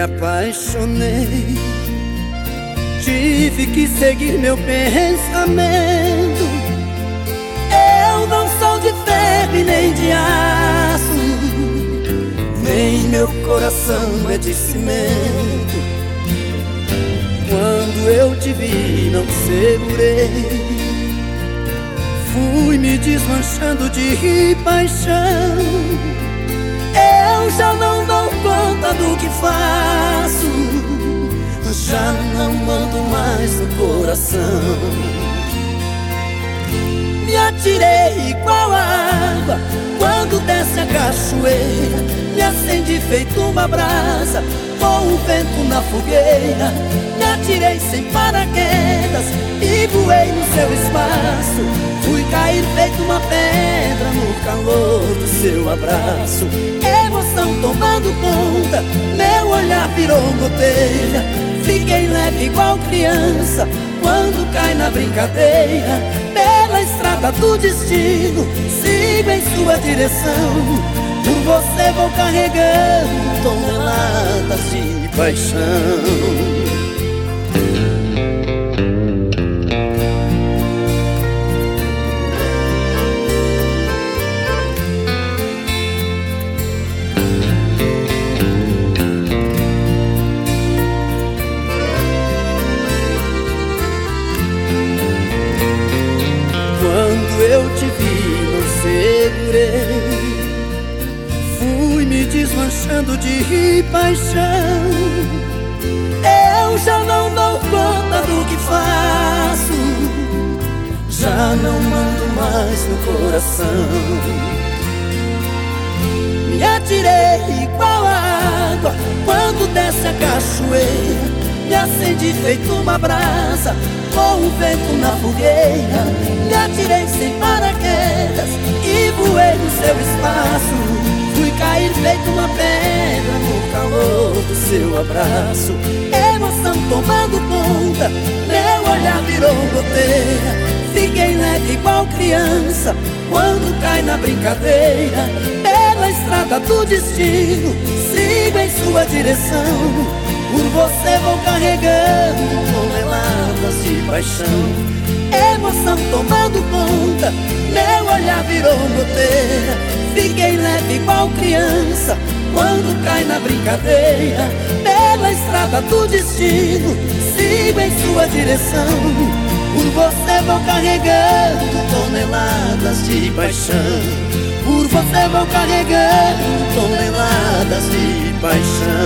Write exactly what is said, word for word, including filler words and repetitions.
apaixonei, tive que seguir meu pensamento. Eu não sou de ferro e nem de aço, nem meu coração é de cimento. Quando eu te vi não segurei, fui me desmanchando de paixão. Eu já não dou conta do que faço, já não mando mais no coração. Me atirei igual a água quando desce a cachoeira, me acendi feito uma brasa com o vento na fogueira. Me atirei sem paraquedas e voei no seu espaço, fui cair feito uma pedra no calor do seu abraço. Emoção tomando conta, meu olhar virou goteira. Fiquei leve igual criança quando cai na brincadeira. Pela estrada do destino sigo em sua direção, por você vou carregando toneladas de paixão. Quando eu te vi não segurei, fui me desmanchando de paixão. Eu já não dou conta do que faço, já não mando mais no coração. Me atirei igual a água quando desce a cachoeira, me acendi feito uma brasa com o vento na fogueira. Me atirei sem paraquedas e voei no seu espaço, fui cair feito uma pedra no calor do seu abraço. Emoção tomando conta, meu olhar virou goteira. Fiquei leve igual criança quando cai na brincadeira. Pela estrada do destino sigo em sua direção, por você vou carregando toneladas de paixão. Emoção tomando conta, meu olhar virou goteira. Fiquei leve igual criança quando cai na brincadeira. Pela estrada do destino sigo em sua direção, por você vou carregando toneladas de paixão. Por você vou carregando toneladas de paixão.